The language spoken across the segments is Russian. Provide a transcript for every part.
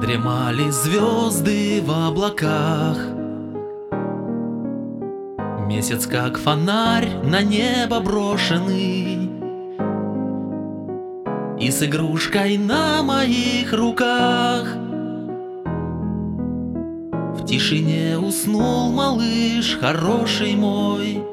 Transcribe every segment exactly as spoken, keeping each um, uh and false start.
Дремали звезды в облаках. Месяц, как фонарь, на небо брошенный, и с игрушкой на моих руках. В тишине уснул малыш, хороший мой.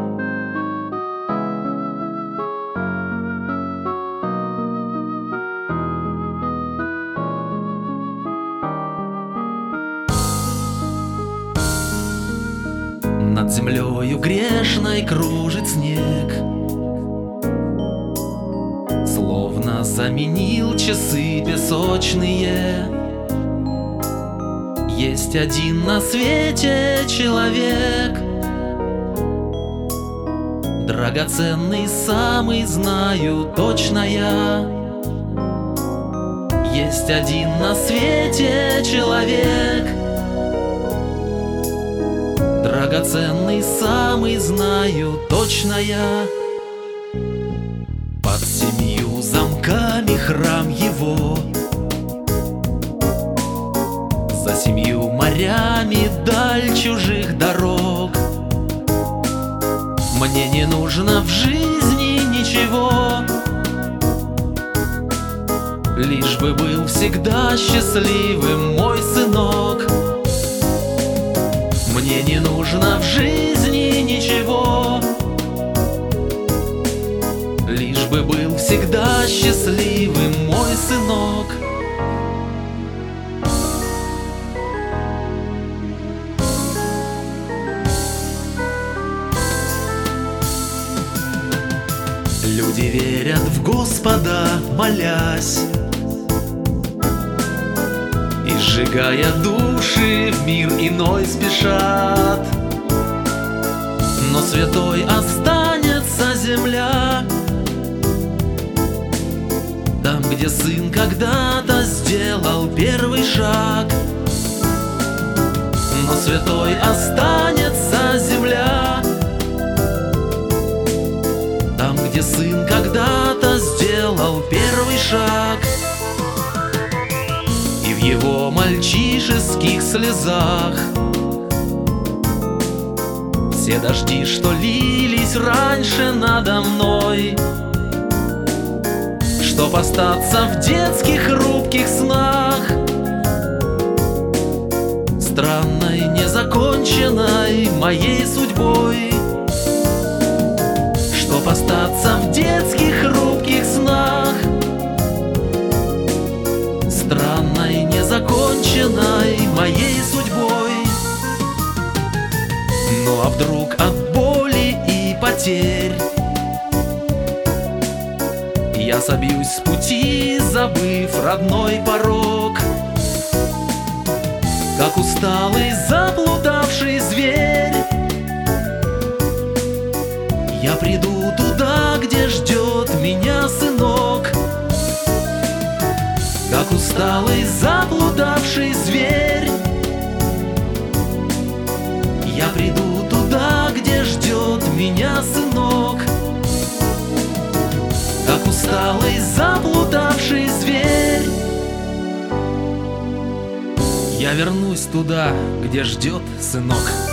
Над землею грешной кружит снег, словно заменил часы песочные. Есть один на свете человек, драгоценный, самый, знаю точно я. Есть один на свете человек, драгоценный, самый, знаю точно я. Под семью замками храм его, за семью морями даль чужих дорог. Мне не нужно в жизни ничего, лишь бы был всегда счастливым мой сынок. Мне не нужно в жизни ничего, лишь бы был всегда счастливым мой сынок. Люди верят в Господа, молясь, и, сжигая души, в мир иной спешат. Но святой останется земля, там, где сын когда-то сделал первый шаг. Но святой останется земля, там, где сын когда-то сделал первый шаг. И в его мальчишеских слезах все дожди, что лились раньше надо мной, чтоб остаться в детских хрупких снах, странной, незаконченной моей судьбой. Чтоб остаться в детских хрупких снах, странной, незаконченной моей судьбой. Ну а вдруг от боли и потерь я собьюсь с пути, забыв родной порог, как усталый заплутавший зверь, я приду туда, где ждет меня сынок. Как усталый заплутавший зверь, я приду туда, где ждет меня сынок. Как усталый заплутавший зверь, я вернусь туда, где ждет сынок.